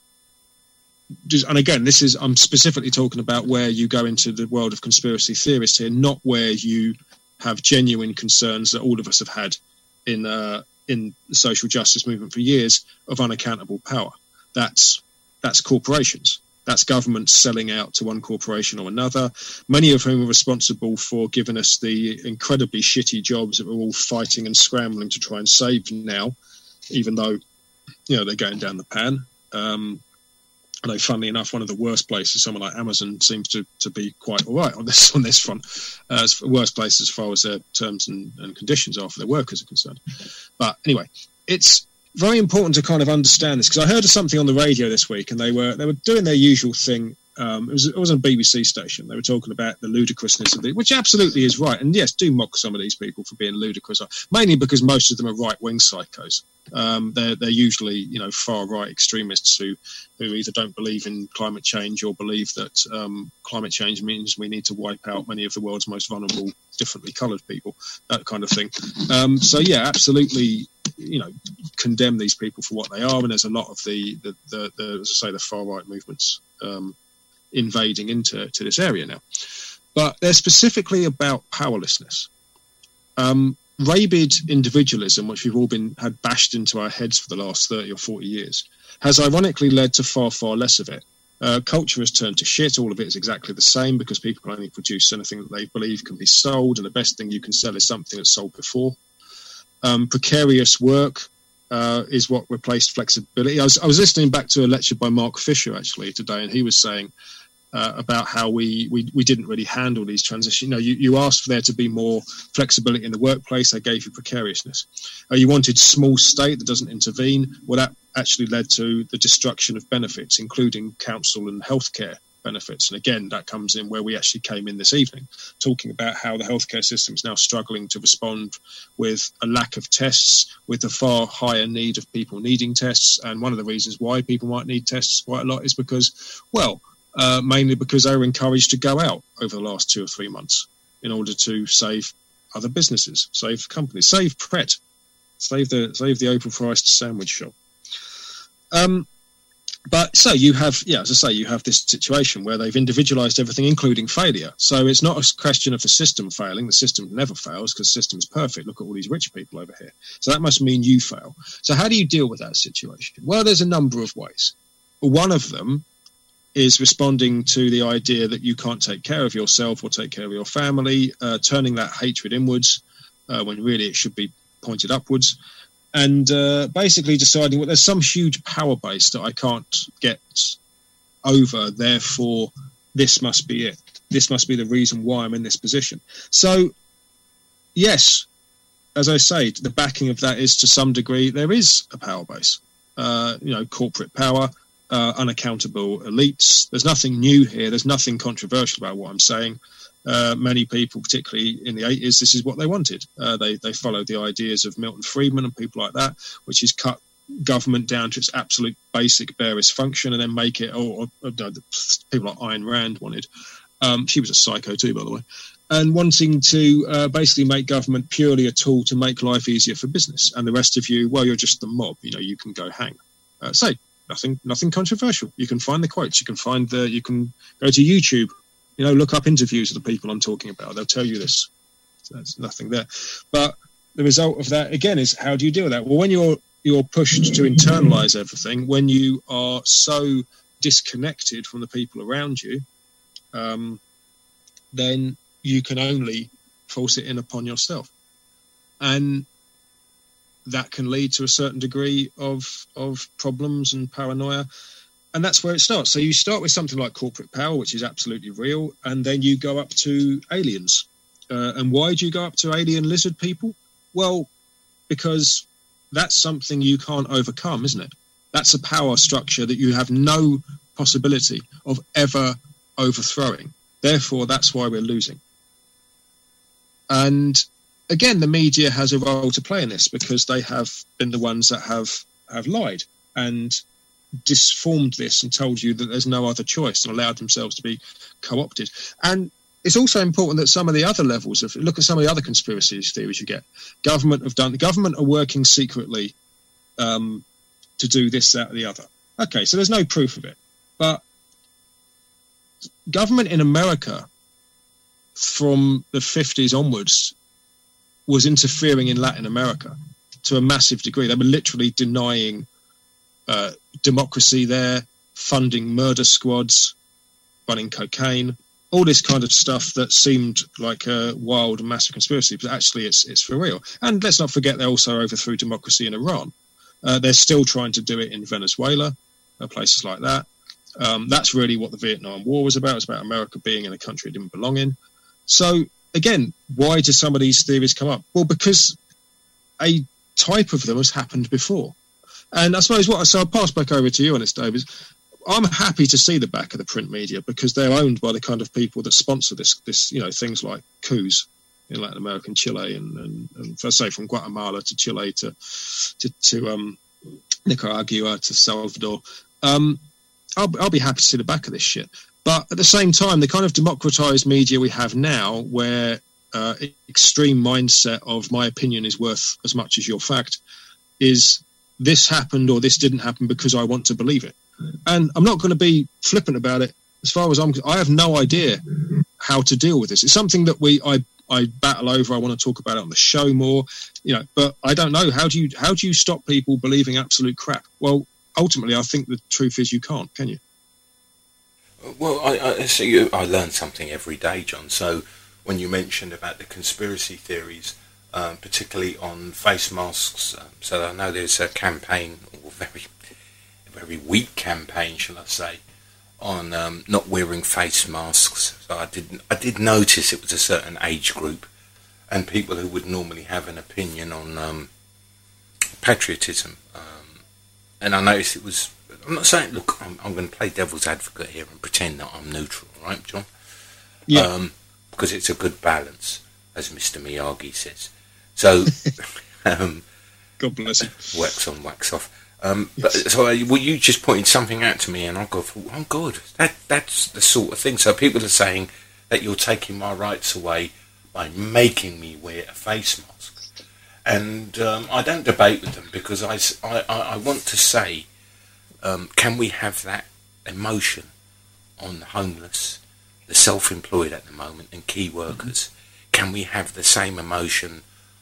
and again, this is I'm specifically talking about where you go into the world of conspiracy theorists here, not where you have genuine concerns that all of us have had in uh, in the social justice movement for years of unaccountable power. That's that's corporations. That's governments selling out to one corporation or another, many of whom are responsible for giving us the incredibly shitty jobs that we're all fighting and scrambling to try and save now, even though, you know, they're going down the pan. Um, I know, funnily enough, one of the worst places, someone like Amazon, seems to, to be quite all right on this on this front. Uh, it's the worst place as far as their terms and, and conditions are for their workers are concerned. But anyway, it's very important to kind of understand this, because I heard of something on the radio this week, and they were they were doing their usual thing. Um, it was it was on a B B C station. They were talking about the ludicrousness of it, which absolutely is right. And yes, do mock some of these people for being ludicrous, mainly because most of them are right wing psychos. Um, they're they're usually, you know, far right extremists who who either don't believe in climate change or believe that um, climate change means we need to wipe out many of the world's most vulnerable, differently coloured people, that kind of thing. Um, so yeah, absolutely. You know, condemn these people for what they are, and there's a lot of the, the, the, the as I say, the far right movements um, invading into to this area now. But they're specifically about powerlessness. Um, rabid individualism, which we've all been had bashed into our heads for the last thirty or forty years, has ironically led to far, far less of it. Uh, culture has turned to shit. All of it is exactly the same, because people only produce anything that they believe can be sold, and the best thing you can sell is something that's sold before. Um, precarious work uh, is what replaced flexibility. I was, I was listening back to a lecture by Mark Fisher actually today, and he was saying uh, about how we, we we didn't really handle these transitions. You know, you, you asked for there to be more flexibility in the workplace, they gave you precariousness. Uh, you wanted small state that doesn't intervene. Well, that actually led to the destruction of benefits, including council and healthcare benefits. And again, that comes in where we actually came in this evening, talking about how the healthcare system is now struggling to respond with a lack of tests, with a far higher need of people needing tests. And one of the reasons why people might need tests quite a lot is because, well, uh, mainly because they were encouraged to go out over the last two or three months in order to save other businesses, save companies, save Pret, save the save the overpriced sandwich shop. Um, But so you have, yeah, as I say, you have this situation where they've individualized everything, including failure. So it's not a question of the system failing. The system never fails because the system is perfect. Look at all these rich people over here. So that must mean you fail. So how do you deal with that situation? Well, there's a number of ways. One of them is responding to the idea that you can't take care of yourself or take care of your family, uh, turning that hatred inwards, uh, when really it should be pointed upwards. And uh, basically deciding, well, there's some huge power base that I can't get over, therefore this must be it. This must be the reason why I'm in this position. So, yes, as I say, the backing of that is to some degree there is a power base. Uh, you know, corporate power, uh, unaccountable elites. There's nothing new here. There's nothing controversial about what I'm saying. Uh, many people, particularly in the eighties, this is what they wanted. Uh, they they followed the ideas of Milton Friedman and people like that, which is cut government down to its absolute basic barest function and then make it, or, or, or people like Ayn Rand wanted. Um, she was a psycho too, by the way. And wanting to uh, basically make government purely a tool to make life easier for business. And the rest of you, well, you're just the mob. You know, you can go hang. Uh, say, nothing nothing controversial. You can find the quotes. You can find the, you can go to YouTube. You know, look up interviews of the people I'm talking about. They'll tell you this. So there's nothing there. But the result of that, again, is how do you deal with that? Well, when you're you're pushed to internalize everything, when you are so disconnected from the people around you, um, then you can only force it in upon yourself. And that can lead to a certain degree of of problems and paranoia. And that's where it starts. So you start with something like corporate power, which is absolutely real, and then you go up to aliens. Uh, and why do you go up to alien lizard people? Well, because that's something you can't overcome, isn't it? That's a power structure that you have no possibility of ever overthrowing. Therefore, that's why we're losing. And again, the media has a role to play in this because they have been the ones that have, have lied and disformed this and told you that there's no other choice and allowed themselves to be co-opted. And it's also important that some of the other levels of, look at some of the other conspiracy theories you get. Government have done, the government are working secretly um, to do this, that, or the other. Okay, so there's no proof of it. But government in America from the fifties onwards was interfering in Latin America to a massive degree. They were literally denying uh, democracy there, funding murder squads, running cocaine, all this kind of stuff that seemed like a wild, massive conspiracy, but actually it's it's for real. And let's not forget they also overthrew democracy in Iran. Uh, they're still trying to do it in Venezuela, uh, places like that. Um, that's really what the Vietnam War was about. It's about America being in a country it didn't belong in. So, again, why do some of these theories come up? Well, because a type of them has happened before. And I suppose what, so I'll pass back over to you on this, David. I'm happy to see the back of the print media because they're owned by the kind of people that sponsor this, this you know, things like coups in Latin America and Chile and, and, and let's say from Guatemala to Chile to, to, to um, Nicaragua to Salvador. Um, I'll, I'll be happy to see the back of this shit. But at the same time, the kind of democratized media we have now, where uh, extreme mindset of my opinion is worth as much as your fact, is this happened or this didn't happen because I want to believe it. And I'm not going to be flippant about it. As far as I'm, I have no idea how to deal with this. It's something that we, I, I battle over. I want to talk about it on the show more, you know. But I don't know how do you, how do you stop people believing absolute crap? Well, ultimately, I think the truth is you can't, can you? Well, I, I see. I learn something every day, John. So when you mentioned about the conspiracy theories, um, particularly on face masks, um, so I know there's a campaign, or very, very weak campaign, shall I say, on um, not wearing face masks. So I did, I did notice it was a certain age group, and people who would normally have an opinion on um, patriotism, um, and I noticed it was. I'm not saying, look, I'm, I'm going to play devil's advocate here and pretend that I'm neutral, right, John? Yeah. Um, because it's a good balance, as Mister Miyagi says. So, um, God bless him. Wax on, wax off. Um, but so, uh, well, you just pointed something out to me, and I go, oh, God, that that's the sort of thing. So people are saying that you're taking my rights away by making me wear a face mask, and um, I don't debate with them because I, I, I want to say. Um, can we have that emotion on the homeless, the self-employed at the moment, and key workers? Mm-hmm. Can we have the same emotion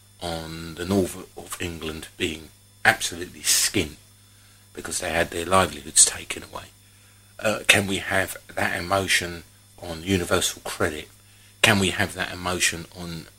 on the north of England being absolutely skint because they had their livelihoods taken away? Uh, can we have that emotion on universal credit? Can we have that emotion on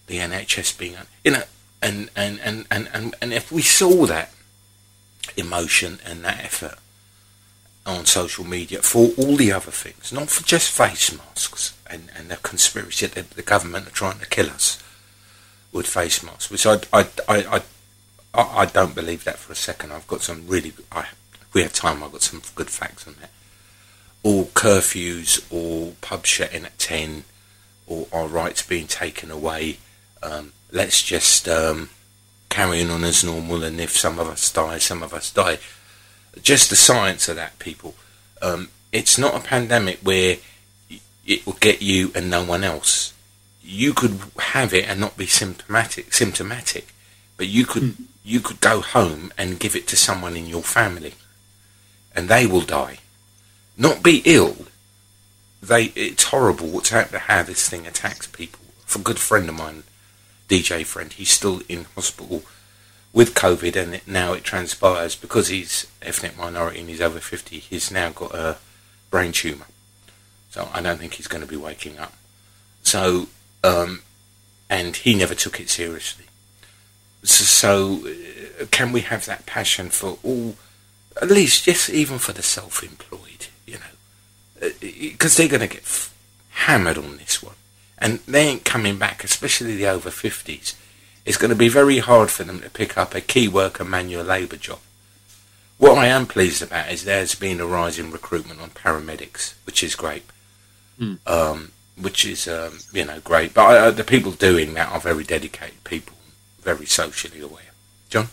the N H S being, you know, and and, and, and, and, and if we saw that emotion and that effort on social media for all the other things, not for just face masks and, and the conspiracy that the government are trying to kill us with face masks, which I, I, I, I, I don't believe that for a second. I've got some really, I, if we have time, I've got some good facts on that. Or curfews, or pub shutting at ten, or our rights being taken away. Um, let's just um, carry on as normal, and if some of us die, some of us die. Just the science of that, people. Um, it's not a pandemic where it will get you and no one else. You could have it and not be symptomatic, symptomatic, but you could mm. you could go home and give it to someone in your family, and they will die. Not be ill. They it's horrible what's happened to how this thing attacks people. For a good friend of mine, D J friend, he's still in hospital with COVID, and it, now it transpires because he's ethnic minority and he's over fifty. He's now got a brain tumour, so I don't think he's going to be waking up. So, um, and he never took it seriously. So, so uh, can we have that passion for all, at least just even for the self-employed? You know, because they're going to get f- hammered on this one, and they ain't coming back, especially the over fifties. It's going to be very hard for them to pick up a key worker manual labour job. What I am pleased about is there's been a rise in recruitment on paramedics, which is great, mm. um, which is, um, you know, great. But uh, the people doing that are very dedicated people, very socially aware. John?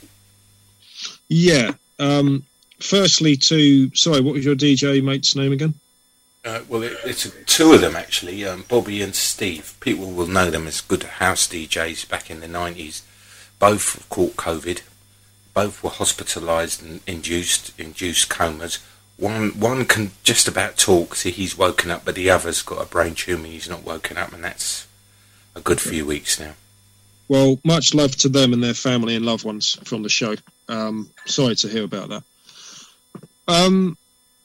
Yeah. Um Firstly, to sorry, what was your D J mate's name again? Uh, well, it, it's two of them actually, um, Bobby and Steve. People will know them as good house D Js back in the nineties. Both caught COVID. Both were hospitalised and induced induced comas. One one can just about talk, see he's woken up, but the other's got a brain tumour. He's not woken up, and that's a good few weeks now. Well, much love to them and their family and loved ones from the show. Um, sorry to hear about that. Um,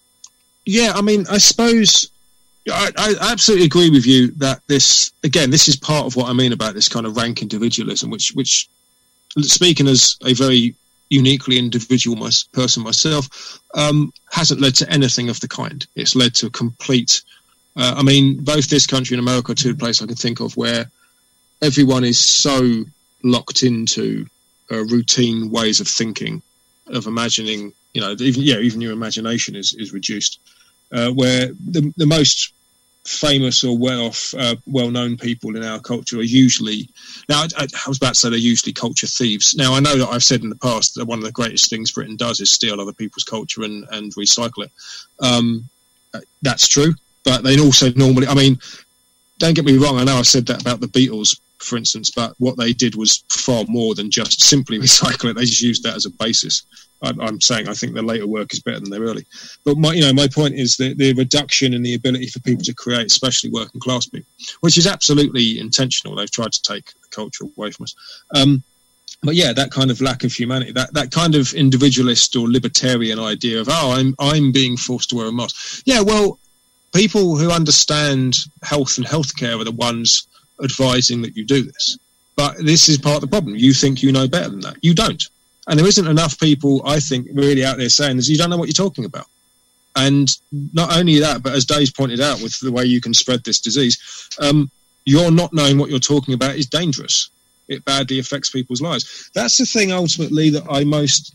yeah, I mean, I suppose I, I absolutely agree with you that this, again, this is part of what I mean about this kind of rank individualism, which, which speaking as a very uniquely individual my, person myself, um, hasn't led to anything of the kind. It's led to a complete, uh, I mean, both this country and America are two places I can think of where everyone is so locked into uh, routine ways of thinking, of imagining. You know, even yeah, even your imagination is, is reduced. Uh, where the the most famous or well-off, uh, well-known people in our culture are usually now. I, I was about to say they're usually culture thieves. Now I know that I've said in the past that one of the greatest things Britain does is steal other people's culture and, and recycle it. Um, that's true, but they also normally. I mean, don't get me wrong. I know I've said that about the Beatles, for instance, but what they did was far more than just simply recycle it. They just used that as a basis. I'm saying I think their later work is better than their early. But my, you know, my point is the, the reduction in the ability for people to create, especially working class people, which is absolutely intentional. They've tried to take the culture away from us. Um, but yeah, that kind of lack of humanity, that, that kind of individualist or libertarian idea of, oh, I'm I'm being forced to wear a mask. Yeah, well, people who understand health and healthcare are the ones advising that you do this. But this is part of the problem. You think you know better than that. You don't. And there isn't enough people, I think, really out there saying this. You don't know what you're talking about. And not only that, but as Dave's pointed out with the way you can spread this disease, um, you're not knowing what you're talking about is dangerous. It badly affects people's lives. That's the thing, ultimately, that I most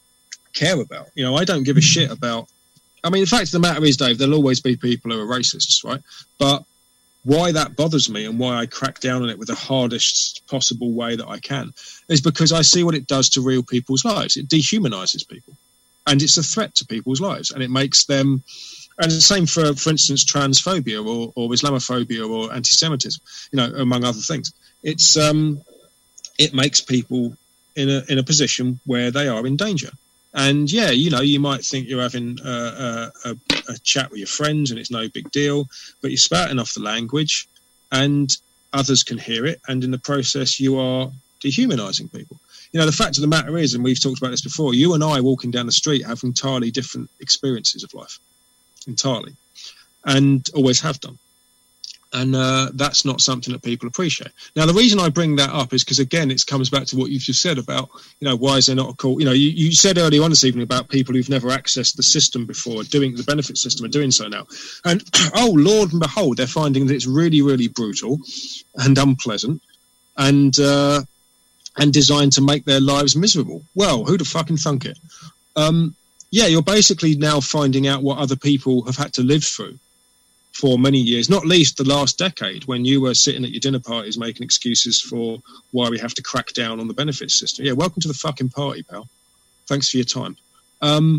care about. You know, I don't give a shit about... I mean, the fact of the matter is, Dave, there'll always be people who are racists, right? But why that bothers me and why I crack down on it with the hardest possible way that I can is because I see what it does to real people's lives. It dehumanizes people, and it's a threat to people's lives, and it makes them, and it's the same for, for instance, transphobia or, or Islamophobia or anti-Semitism, you know, among other things. It's, um, it makes people in a, in a position where they are in danger. And yeah, you know, you might think you're having a, a, a chat with your friends and it's no big deal, but you're spouting off the language and others can hear it. And in the process, you are dehumanizing people. You know, the fact of the matter is, and we've talked about this before, you and I walking down the street have entirely different experiences of life, entirely, and always have done. And uh, that's not something that people appreciate. Now, the reason I bring that up is because, again, it comes back to what you've just said about, you know, why is there not a call? You know, you, you said earlier on this evening about people who've never accessed the system before, doing the benefit system, are doing so now. And, oh, Lord and behold, they're finding that it's really, really brutal and unpleasant and uh, and designed to make their lives miserable. Well, who'd have fucking thunk it? Um, yeah, you're basically now finding out what other people have had to live through for many years, not least the last decade, when you were sitting at your dinner parties making excuses for why we have to crack down on the benefits system. Yeah, welcome to the fucking party, pal. Thanks for your time. Um,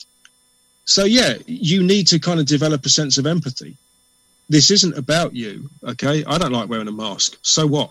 so, yeah, you need to kind of develop a sense of empathy. This isn't about you, okay? I don't like wearing a mask. So what?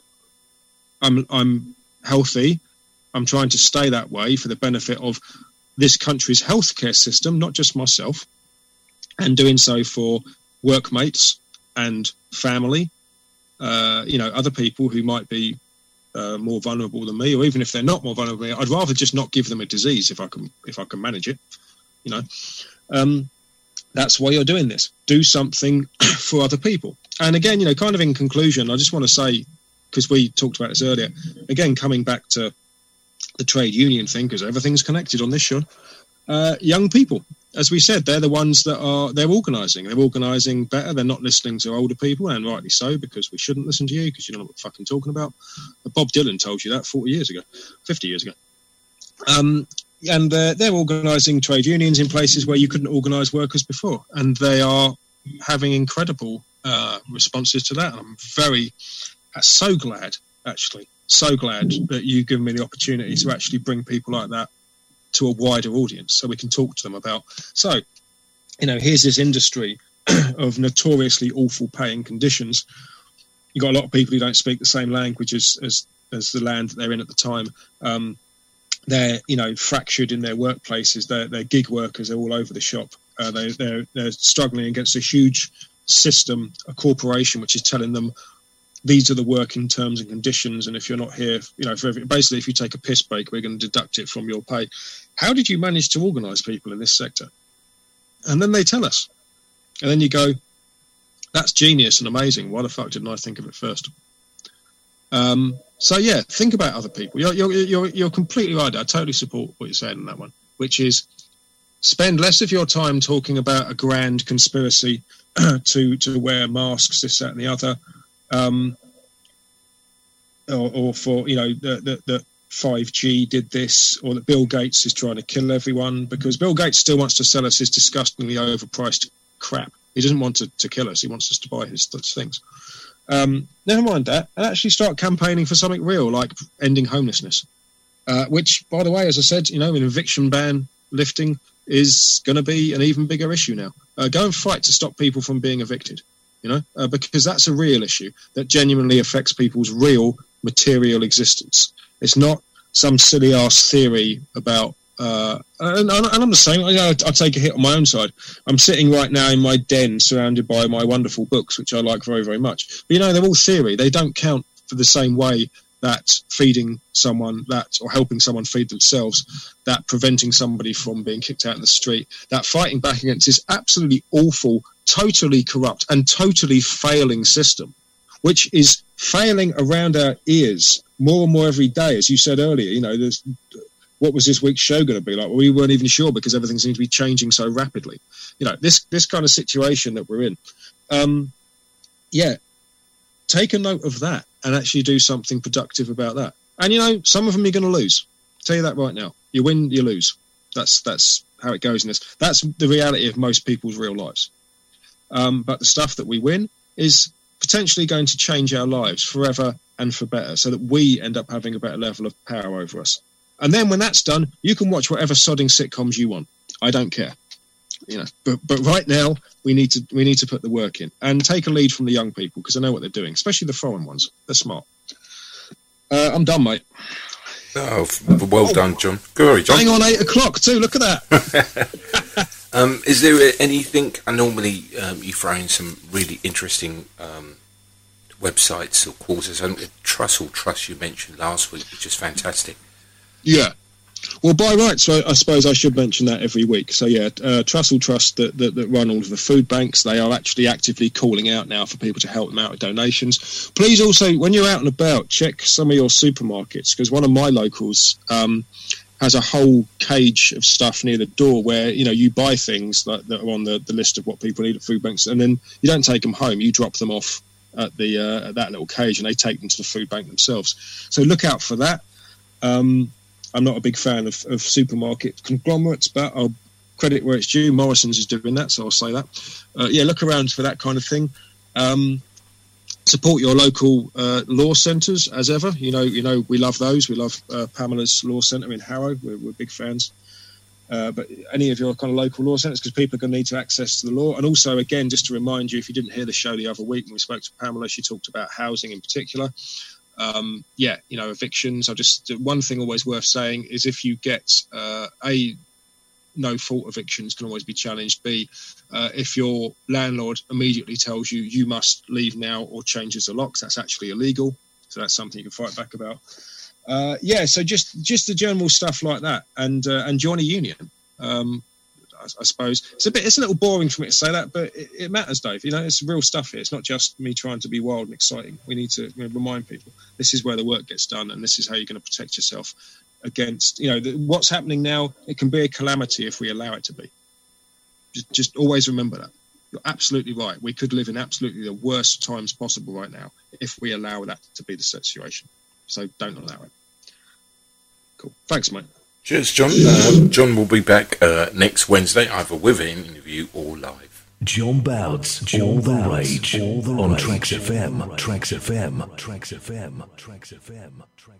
I'm I'm healthy. I'm trying to stay that way for the benefit of this country's healthcare system, not just myself, and doing so for workmates and family, uh, you know, other people who might be uh, more vulnerable than me, or even if they're not more vulnerable than me, I'd rather just not give them a disease if I can, if I can manage it, you know. Um, that's why you're doing this. Do something for other people. And again, you know, kind of in conclusion, I just want to say, because we talked about this earlier, again, coming back to the trade union thing, because everything's connected on this show, uh, young people. As we said, they're the ones that are, they're organising. They're organising better. They're not listening to older people, and rightly so, because we shouldn't listen to you, because you don't know what we're fucking talking about. But Bob Dylan told you that forty years ago, fifty years ago. Um, and uh, they're organising trade unions in places where you couldn't organise workers before. And they are having incredible uh, responses to that. I'm very, uh, so glad, actually, so glad that you've given me the opportunity to actually bring people like that to a wider audience so we can talk to them about, so, you know, here's this industry of notoriously awful paying conditions. You've got a lot of people who don't speak the same language as, as, as the land that they're in at the time. Um, they're, you know, fractured in their workplaces. They're, they're gig workers. They're all over the shop. Uh, they, they're, they're struggling against a huge system, a corporation, which is telling them these are the working terms and conditions, and if you're not here, you know, for every, basically, if you take a piss break, we're going to deduct it from your pay. How did you manage to organise people in this sector? And then they tell us. And then you go, that's genius and amazing. Why the fuck didn't I think of it first? Um, so, yeah, think about other people. You're, you're, you're, you're completely right. I totally support what you're saying on that one, which is spend less of your time talking about a grand conspiracy to, to wear masks, this, that, and the other. Um, or, or for, you know, that the five G did this, or that Bill Gates is trying to kill everyone, because Bill Gates still wants to sell us his disgustingly overpriced crap. He doesn't want to, to kill us. He wants us to buy his things. Um, never mind that, and actually start campaigning for something real, like ending homelessness, uh, which, by the way, as I said, you know, an eviction ban lifting is going to be an even bigger issue now. Uh, go and fight to stop people from being evicted. You know, uh, because that's a real issue that genuinely affects people's real material existence. It's not some silly ass theory about, uh, and, and I'm the same. I, I take a hit on my own side. I'm sitting right now in my den surrounded by my wonderful books, which I like very, very much. But, you know, they're all theory. They don't count for the same way that feeding someone that, or helping someone feed themselves, that preventing somebody from being kicked out in the street, that fighting back against this absolutely awful, totally corrupt and totally failing system, which is failing around our ears more and more every day. As you said earlier, you know, there's, what was this week's show going to be like? Well, we weren't even sure, because everything seems to be changing so rapidly. You know, this, this kind of situation that we're in. Um, yeah, take a note of that and actually do something productive about that. And, you know, some of them you're going to lose. I'll tell you that right now. You win, you lose. That's that's how it goes in this. That's the reality of most people's real lives. Um, but the stuff that we win is potentially going to change our lives forever and for better, so that we end up having a better level of power over us. And then when that's done, you can watch whatever sodding sitcoms you want. I don't care. You know, but but right now we need to we need to put the work in and take a lead from the young people, because I know what they're doing, especially the foreign ones. They're smart. Uh, I'm done, mate. Oh, well oh. done, John. Go on, John. Hang on, eight o'clock too. Look at that. um, is there anything? I normally um, you throw in some really interesting um, websites or courses. Um, Trussell Trust you mentioned last week, which is fantastic. Yeah. Well, by rights, so I, I suppose I should mention that every week. So, yeah, uh, Trussell Trust that, that, that run all of the food banks, they are actually actively calling out now for people to help them out with donations. Please also, when you're out and about, check some of your supermarkets, because one of my locals um, has a whole cage of stuff near the door where, you know, you buy things that, that are on the, the list of what people need at food banks, and then you don't take them home, you drop them off at the uh, at that little cage, and they take them to the food bank themselves. So look out for that. Um, I'm not a big fan of, of supermarket conglomerates, but I'll credit where it's due. Morrison's is doing that, so I'll say that. Uh, yeah, look around for that kind of thing. Um, support your local uh, law centres, as ever. You know, you know, we love those. We love uh, Pamela's Law Centre in Harrow. We're, we're big fans. Uh, but any of your kind of local law centres, because people are going to need to access to the law. And also, again, just to remind you, if you didn't hear the show the other week when we spoke to Pamela, she talked about housing in particular. Um, yeah, you know, evictions. I just one thing always worth saying is if you get uh, a no fault evictions can always be challenged. B, uh, if your landlord immediately tells you you must leave now or changes the locks, that's actually illegal. So that's something you can fight back about. Uh, yeah, so just just the general stuff like that, and uh, and join a union. Um, I, I suppose it's a bit it's a little boring for me to say that, but it, it matters, Dave. You know, it's real stuff here. It's not just me trying to be wild and exciting. We need to you know, remind people this is where the work gets done, and this is how you're going to protect yourself against you know the, what's happening now. It can be a calamity if we allow it to be. Just, just always remember that. You're absolutely right. We could live in absolutely the worst times possible right now if we allow that to be the situation. So don't allow it. Cool. Thanks, mate. Cheers, John. Uh, John will be back uh, next Wednesday, either with an interview or live. John Bouts, all the rage, all the on Tracks F M, Tracks F M, Tracks F M, Tracks F M, Tracks F M.